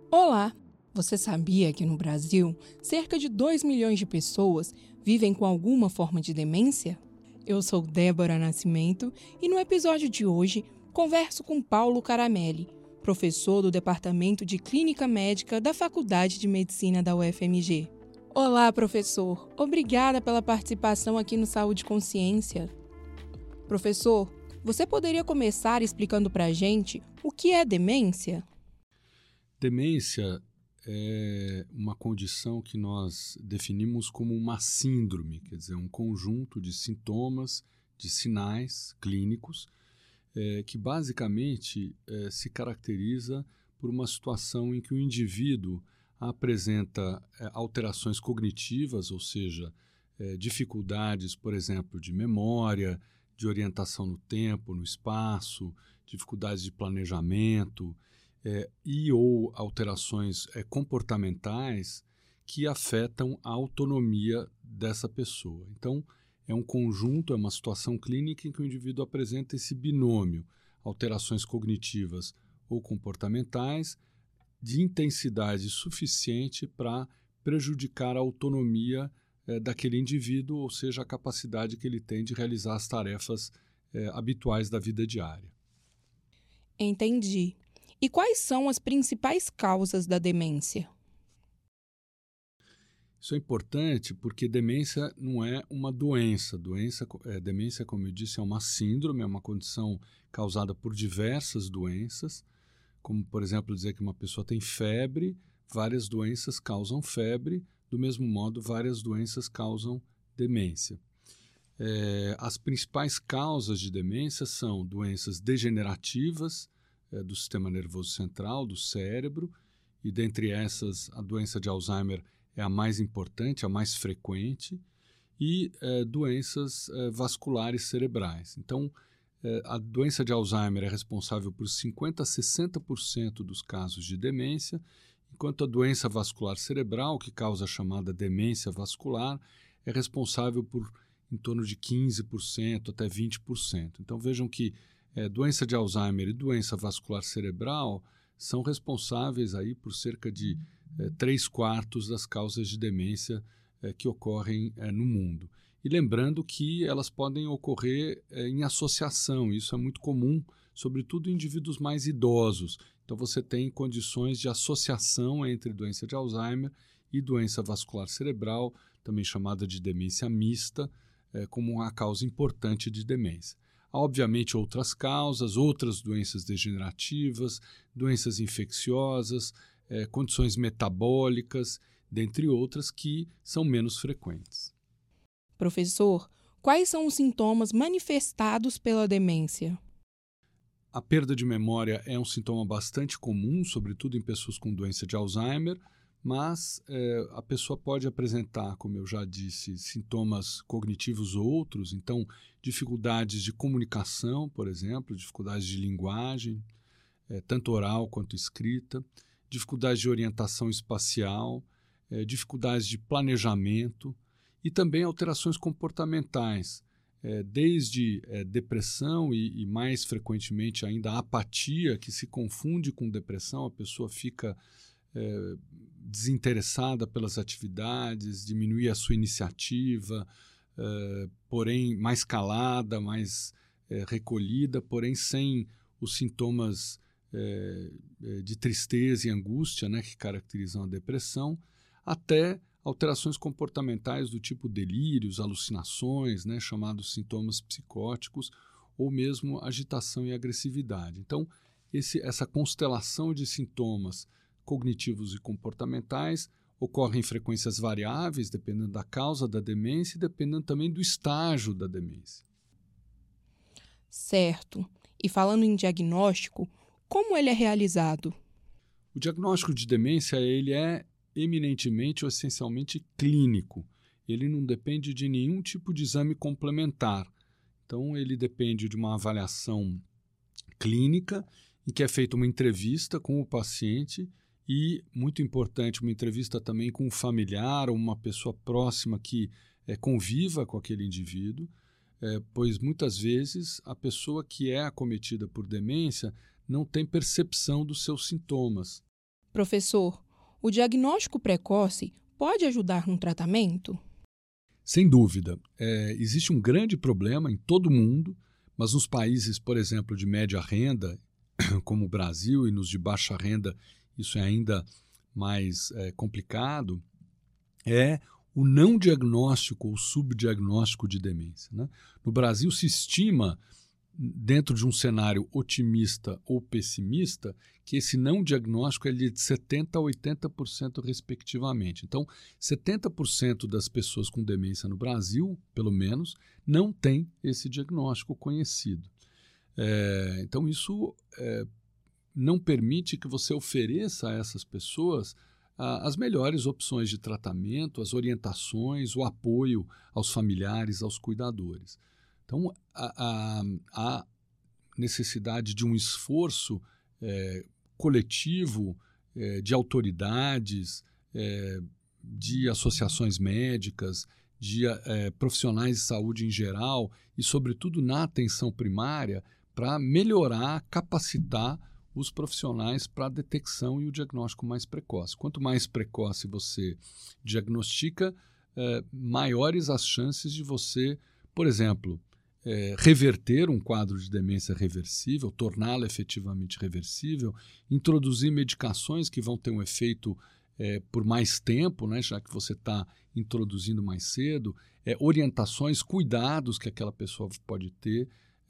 Olá! Você sabia que no Brasil, cerca de 2 milhões de pessoas vivem com alguma forma de demência? Eu sou Débora Nascimento e no episódio de hoje converso com Paulo Caramelli, professor do Departamento de Clínica Médica da Faculdade de Medicina da UFMG. Olá, professor! Obrigada pela participação aqui no Saúde e Consciência. Professor, você poderia começar explicando para a gente o que é demência? Demência é uma condição que nós definimos como uma síndrome, quer dizer, um conjunto de sintomas, de sinais clínicos, que basicamente se caracteriza por uma situação em que o indivíduo apresenta alterações cognitivas, ou seja, dificuldades, por exemplo, de memória, de orientação no tempo, no espaço, dificuldades de planejamento, e ou alterações comportamentais que afetam a autonomia dessa pessoa. Então, é um conjunto, é uma situação clínica em que o indivíduo apresenta esse binômio, alterações cognitivas ou comportamentais, de intensidade suficiente para prejudicar a autonomia daquele indivíduo, ou seja, a capacidade que ele tem de realizar as tarefas habituais da vida diária. Entendi. E quais são as principais causas da demência? Isso é importante porque demência não é uma doença. Demência, como eu disse, é uma síndrome, é uma condição causada por diversas doenças, como, por exemplo, dizer que uma pessoa tem febre, várias doenças causam febre, do mesmo modo, várias doenças causam demência. As principais causas de demência são doenças degenerativas, do sistema nervoso central, do cérebro, e dentre essas a doença de Alzheimer é a mais importante, a mais frequente, e doenças vasculares cerebrais. Então, a doença de Alzheimer é responsável por 50% a 60% dos casos de demência, enquanto a doença vascular cerebral, que causa a chamada demência vascular, é responsável por em torno de 15% até 20%. Então, vejam que doença de Alzheimer e doença vascular cerebral são responsáveis aí por cerca de 3/4 das causas de demência que ocorrem no mundo. E lembrando que elas podem ocorrer em associação, isso é muito comum, sobretudo em indivíduos mais idosos. Então você tem condições de associação entre doença de Alzheimer e doença vascular cerebral, também chamada de demência mista, como uma causa importante de demência. Há, obviamente, outras causas, outras doenças degenerativas, doenças infecciosas, condições metabólicas, dentre outras, que são menos frequentes. Professor, quais são os sintomas manifestados pela demência? A perda de memória é um sintoma bastante comum, sobretudo em pessoas com doença de Alzheimer, mas a pessoa pode apresentar, como eu já disse, sintomas cognitivos outros, então dificuldades de comunicação, por exemplo, dificuldades de linguagem, tanto oral quanto escrita, dificuldades de orientação espacial, dificuldades de planejamento e também alterações comportamentais, desde depressão e mais frequentemente ainda apatia, que se confunde com depressão, a pessoa fica desinteressada pelas atividades, diminui a sua iniciativa, porém mais calada, mais recolhida, porém sem os sintomas de tristeza e angústia, né, que caracterizam a depressão, até alterações comportamentais do tipo delírios, alucinações, né, chamados sintomas psicóticos, ou mesmo agitação e agressividade. Então, essa constelação de sintomas cognitivos e comportamentais ocorrem em frequências variáveis, dependendo da causa da demência e dependendo também do estágio da demência. Certo. E falando em diagnóstico, como ele é realizado? O diagnóstico de demência ele é eminentemente ou essencialmente clínico. Ele não depende de nenhum tipo de exame complementar. Então, ele depende de uma avaliação clínica em que é feita uma entrevista com o paciente e, muito importante, uma entrevista também com um familiar ou uma pessoa próxima que conviva com aquele indivíduo, pois muitas vezes a pessoa que é acometida por demência não tem percepção dos seus sintomas. Professor, o diagnóstico precoce pode ajudar no tratamento? Sem dúvida. Existe um grande problema em todo o mundo, mas nos países, por exemplo, de média renda, como o Brasil, e nos de baixa renda, isso é ainda mais complicado, é o não diagnóstico ou subdiagnóstico de demência, né? No Brasil se estima, dentro de um cenário otimista ou pessimista, que esse não diagnóstico é de 70% a 80% respectivamente. Então, 70% das pessoas com demência no Brasil, pelo menos, não tem esse diagnóstico conhecido. Então, isso não permite que você ofereça a essas pessoas as melhores opções de tratamento, as orientações, o apoio aos familiares, aos cuidadores. Então, há necessidade de um esforço coletivo de autoridades, de associações médicas, de profissionais de saúde em geral e, sobretudo, na atenção primária, para melhorar, capacitar os profissionais para a detecção e o diagnóstico mais precoce. Quanto mais precoce você diagnostica, maiores as chances de você, por exemplo, reverter um quadro de demência reversível, torná-lo efetivamente reversível, introduzir medicações que vão ter um efeito por mais tempo, né, já que você está introduzindo mais cedo, orientações, cuidados que aquela pessoa pode ter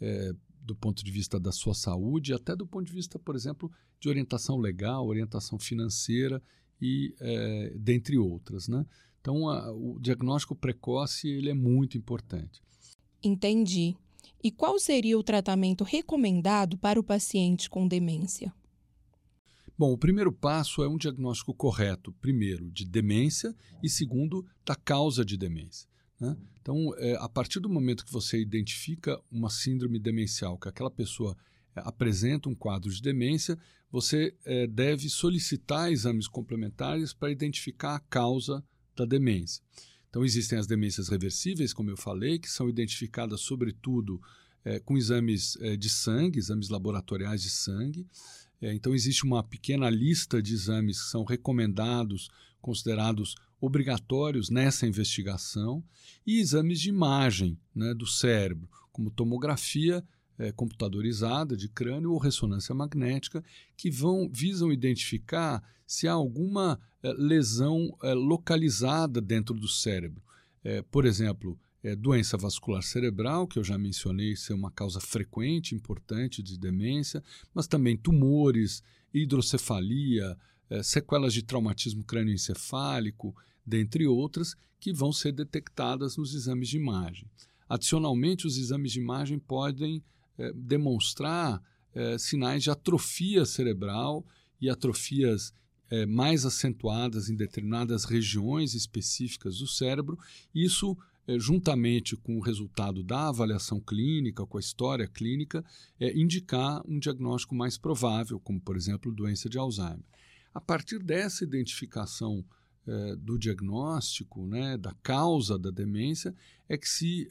do ponto de vista da sua saúde, até do ponto de vista, por exemplo, de orientação legal, orientação financeira e dentre outras, né? Então, o diagnóstico precoce ele é muito importante. Entendi. E qual seria o tratamento recomendado para o paciente com demência? Bom, o primeiro passo é um diagnóstico correto, primeiro, de demência e, segundo, da causa de demência, né? Então, a partir do momento que você identifica uma síndrome demencial, que aquela pessoa apresenta um quadro de demência, você deve solicitar exames complementares para identificar a causa da demência. Então, existem as demências reversíveis, como eu falei, que são identificadas, sobretudo, com exames de sangue, exames laboratoriais de sangue. Então, existe uma pequena lista de exames que são recomendados, considerados obrigatórios nessa investigação, e exames de imagem, né, do cérebro, como tomografia computadorizada de crânio ou ressonância magnética, que visam identificar se há alguma lesão localizada dentro do cérebro. Por exemplo, doença vascular cerebral, que eu já mencionei ser uma causa frequente, importante de demência, mas também tumores, hidrocefalia, sequelas de traumatismo crânioencefálico, dentre outras, que vão ser detectadas nos exames de imagem. Adicionalmente, os exames de imagem podem demonstrar sinais de atrofia cerebral e atrofias mais acentuadas em determinadas regiões específicas do cérebro. Isso, juntamente com o resultado da avaliação clínica, com a história clínica, indicar um diagnóstico mais provável, como, por exemplo, doença de Alzheimer. A partir dessa identificação do diagnóstico, né, da causa da demência, é que se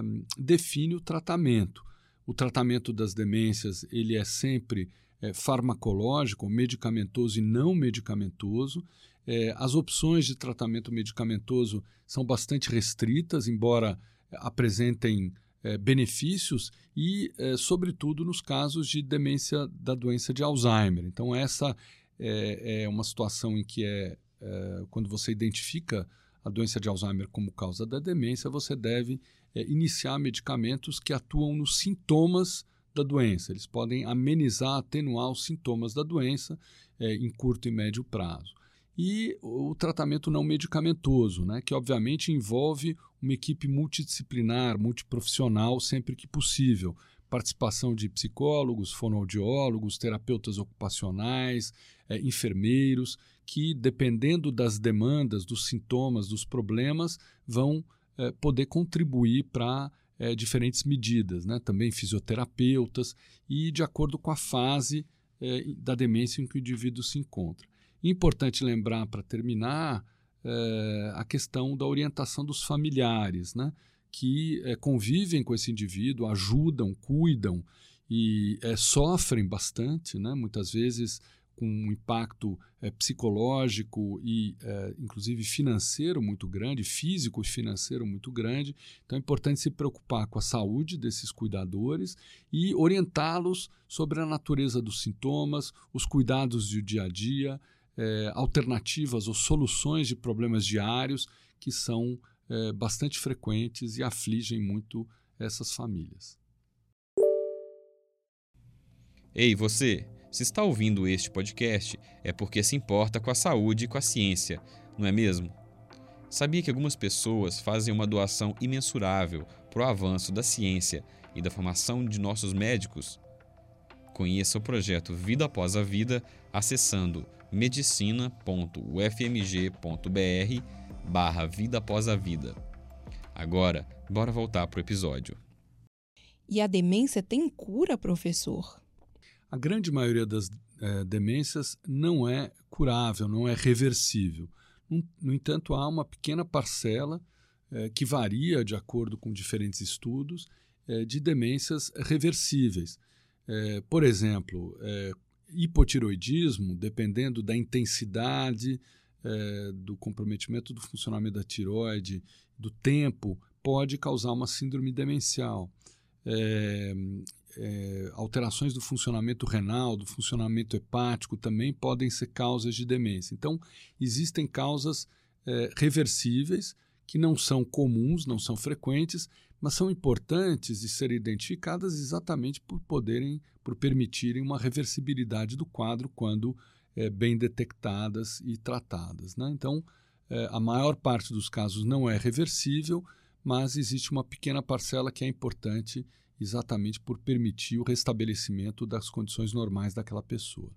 define o tratamento. O tratamento das demências ele é sempre farmacológico, medicamentoso e não medicamentoso. As opções de tratamento medicamentoso são bastante restritas, embora apresentem benefícios e, sobretudo, nos casos de demência da doença de Alzheimer. Então, essa é uma situação em que quando você identifica a doença de Alzheimer como causa da demência, você deve iniciar medicamentos que atuam nos sintomas da doença. Eles podem amenizar, atenuar os sintomas da doença em curto e médio prazo. E o tratamento não medicamentoso, né, que obviamente envolve uma equipe multidisciplinar, multiprofissional, sempre que possível. Participação de psicólogos, fonoaudiólogos, terapeutas ocupacionais, enfermeiros, que, dependendo das demandas, dos sintomas, dos problemas, vão poder contribuir para diferentes medidas, né? Também fisioterapeutas e de acordo com a fase da demência em que o indivíduo se encontra. Importante lembrar, para terminar, a questão da orientação dos familiares, né? Que convivem com esse indivíduo, ajudam, cuidam e sofrem bastante, né? Muitas vezes com um impacto psicológico e, inclusive, financeiro muito grande, físico e financeiro muito grande. Então, é importante se preocupar com a saúde desses cuidadores e orientá-los sobre a natureza dos sintomas, os cuidados do dia a dia, alternativas ou soluções de problemas diários que são bastante frequentes e afligem muito essas famílias. Ei, você! Se está ouvindo este podcast, é porque se importa com a saúde e com a ciência, não é mesmo? Sabia que algumas pessoas fazem uma doação imensurável para o avanço da ciência e da formação de nossos médicos? Conheça o projeto Vida Após a Vida acessando medicina.ufmg.br/Vida Após a Vida. Agora, bora voltar para o episódio. E a demência tem cura, professor? A grande maioria das demências não é curável, não é reversível. No entanto, há uma pequena parcela que varia de acordo com diferentes estudos de demências reversíveis. Por exemplo, hipotiroidismo, dependendo da intensidade do comprometimento do funcionamento da tireoide, do tempo, pode causar uma síndrome demencial. Alterações do funcionamento renal, do funcionamento hepático também podem ser causas de demência. Então, existem causas reversíveis que não são comuns, não são frequentes, mas são importantes de serem identificadas exatamente por permitirem uma reversibilidade do quadro quando bem detectadas e tratadas, né? Então, a maior parte dos casos não é reversível, mas existe uma pequena parcela que é importante exatamente por permitir o restabelecimento das condições normais daquela pessoa.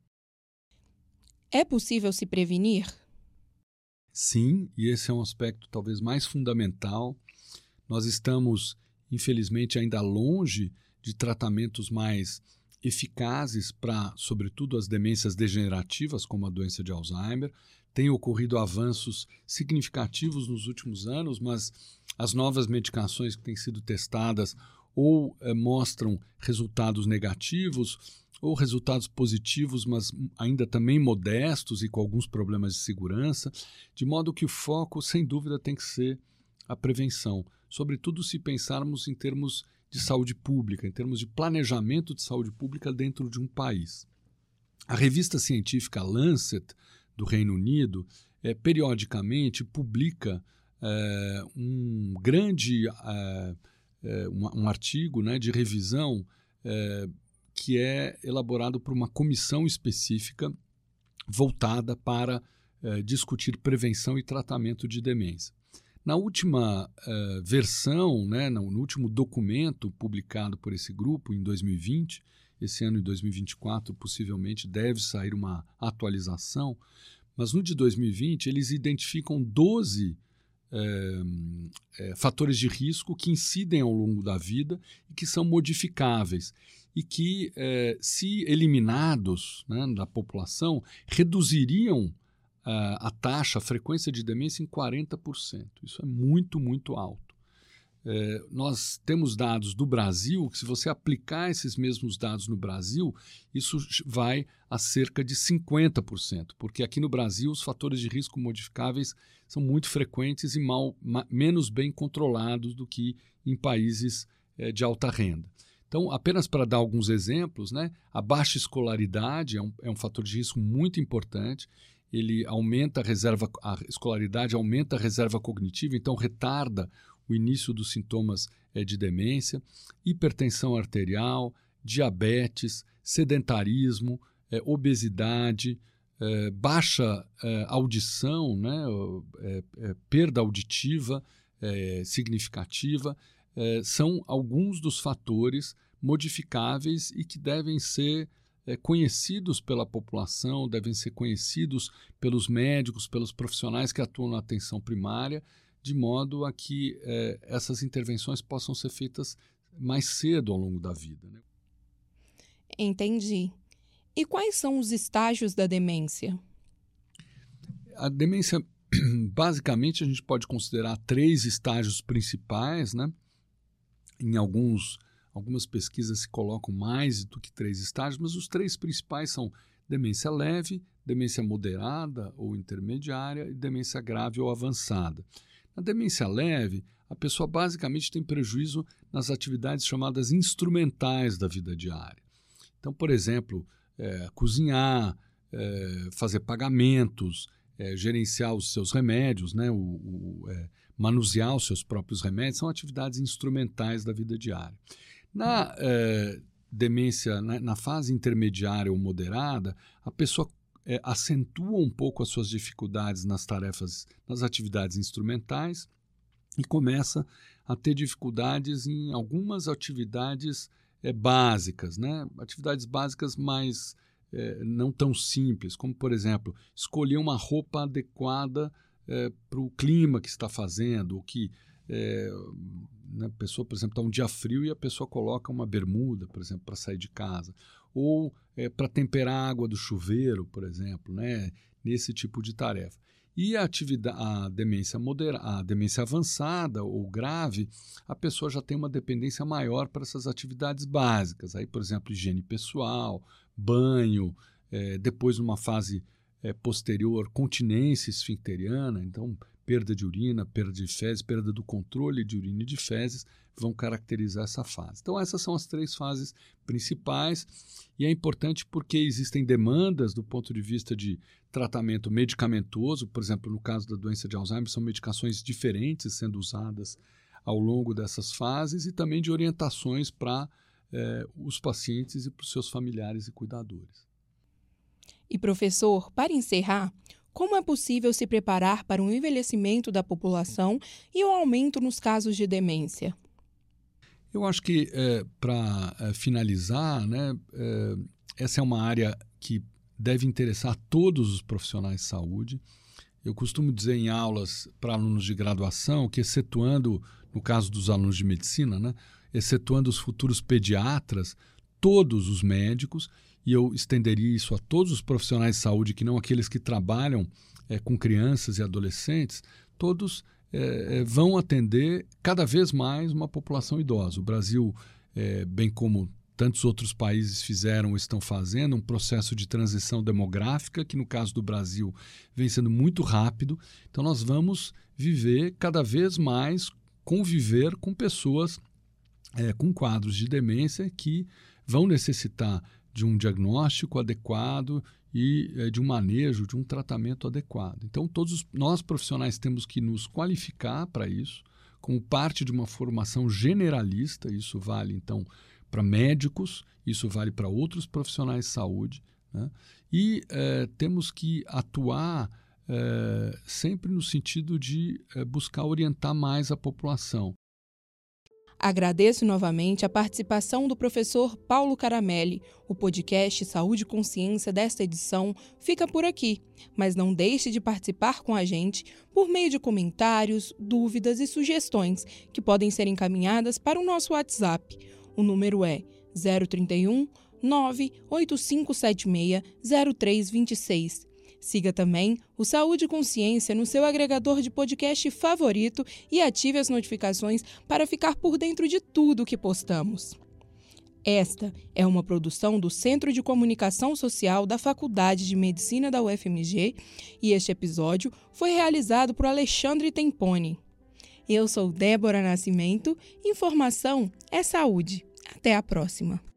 É possível se prevenir? Sim, e esse é um aspecto talvez mais fundamental. Nós estamos, infelizmente, ainda longe de tratamentos mais eficazes para, sobretudo, as demências degenerativas, como a doença de Alzheimer. Tem ocorrido avanços significativos nos últimos anos, mas as novas medicações que têm sido testadas ou mostram resultados negativos ou resultados positivos, mas ainda também modestos e com alguns problemas de segurança, de modo que o foco, sem dúvida, tem que ser a prevenção, sobretudo se pensarmos em termos de saúde pública, em termos de planejamento de saúde pública dentro de um país. A revista científica Lancet, do Reino Unido, periodicamente publica um grande um artigo, né, de revisão que é elaborado por uma comissão específica voltada para discutir prevenção e tratamento de demência. Na última versão, né, no último documento publicado por esse grupo em 2020, esse ano em 2024 possivelmente deve sair uma atualização, mas no de 2020 eles identificam 12 fatores de risco que incidem ao longo da vida e que são modificáveis e que, se eliminados, né, da população, reduziriam a taxa, a frequência de demência em 40%. Isso é muito, muito alto. Nós temos dados do Brasil, que se você aplicar esses mesmos dados no Brasil, isso vai a cerca de 50%, porque aqui no Brasil os fatores de risco modificáveis são muito frequentes e menos bem controlados do que em países de alta renda. Então, apenas para dar alguns exemplos, né, a baixa escolaridade é um fator de risco muito importante. Ele aumenta a escolaridade aumenta a reserva cognitiva, então retarda o início dos sintomas de demência, hipertensão arterial, diabetes, sedentarismo, obesidade, baixa audição, né, perda auditiva significativa, são alguns dos fatores modificáveis e que devem ser conhecidos pela população, devem ser conhecidos pelos médicos, pelos profissionais que atuam na atenção primária, de modo a que essas intervenções possam ser feitas mais cedo ao longo da vida, né? Entendi. E quais são os estágios da demência? A demência, basicamente, a gente pode considerar 3 estágios principais, né? Em algumas pesquisas se colocam mais do que 3 estágios, mas os 3 principais são demência leve, demência moderada ou intermediária e demência grave ou avançada. Na demência leve, a pessoa basicamente tem prejuízo nas atividades chamadas instrumentais da vida diária. Então, por exemplo, cozinhar, fazer pagamentos, gerenciar os seus remédios, né, manusear os seus próprios remédios, são atividades instrumentais da vida diária. Na demência, na fase intermediária ou moderada, a pessoa acentua um pouco as suas dificuldades nas tarefas, nas atividades instrumentais e começa a ter dificuldades em algumas atividades básicas, né? Atividades básicas mais não tão simples, como, por exemplo, escolher uma roupa adequada para o clima que está fazendo, ou que a pessoa, por exemplo, está um dia frio e a pessoa coloca uma bermuda, por exemplo, para sair de casa, ou para temperar a água do chuveiro, por exemplo, né? Nesse tipo de tarefa. E a demência a demência avançada ou grave, a pessoa já tem uma dependência maior para essas atividades básicas. Aí, por exemplo, higiene pessoal, banho, depois numa fase posterior, continência esfincteriana, então perda de urina, perda de fezes, perda do controle de urina e de fezes vão caracterizar essa fase. Então essas são as 3 fases principais e é importante porque existem demandas do ponto de vista de tratamento medicamentoso, por exemplo, no caso da doença de Alzheimer, são medicações diferentes sendo usadas ao longo dessas fases e também de orientações para os pacientes e para os seus familiares e cuidadores. E professor, para encerrar, como é possível se preparar para o envelhecimento da população e o aumento nos casos de demência? Eu acho que, para finalizar, né, essa é uma área que deve interessar todos os profissionais de saúde. Eu costumo dizer em aulas para alunos de graduação que, excetuando, no caso dos alunos de medicina, né, excetuando os futuros pediatras, todos os médicos, e eu estenderia isso a todos os profissionais de saúde, que não aqueles que trabalham com crianças e adolescentes, todos vão atender cada vez mais uma população idosa. O Brasil, bem como tantos outros países fizeram ou estão fazendo, um processo de transição demográfica, que no caso do Brasil vem sendo muito rápido. Então nós vamos viver cada vez mais, conviver com pessoas com quadros de demência que vão necessitar de um diagnóstico adequado e de um manejo, de um tratamento adequado. Então, todos nós profissionais temos que nos qualificar para isso, como parte de uma formação generalista. Isso vale, então, para médicos, isso vale para outros profissionais de saúde, né? E temos que atuar sempre no sentido de buscar orientar mais a população. Agradeço novamente a participação do professor Paulo Caramelli. O podcast Saúde e Consciência desta edição fica por aqui, mas não deixe de participar com a gente por meio de comentários, dúvidas e sugestões que podem ser encaminhadas para o nosso WhatsApp. O número é 031 98576 0326. Siga também o Saúde e Consciência no seu agregador de podcast favorito e ative as notificações para ficar por dentro de tudo que postamos. Esta é uma produção do Centro de Comunicação Social da Faculdade de Medicina da UFMG e este episódio foi realizado por Alexandre Temponi. Eu sou Débora Nascimento, informação é saúde. Até a próxima.